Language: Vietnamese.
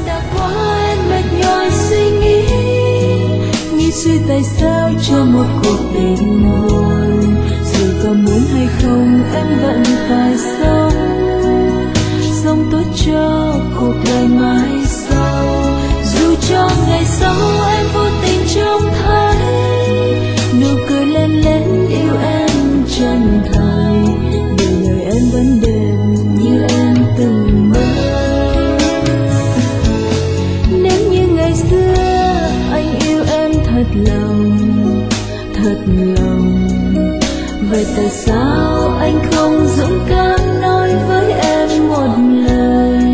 đã quá em mệt nhòi suy nghĩ suy tại sao cho một cuộc tình buồn, dù có muốn hay không em vẫn phải sống tốt cho cuộc đời mai sau. Dù cho ngày sau em vô tình trông thấy nụ cười lên lên yêu em chân thành, để lời em vẫn đềm như em từng mơ. Nếu như ngày xưa anh yêu em thật lòng, vậy tại sao anh không dũng cảm nói với em một lời?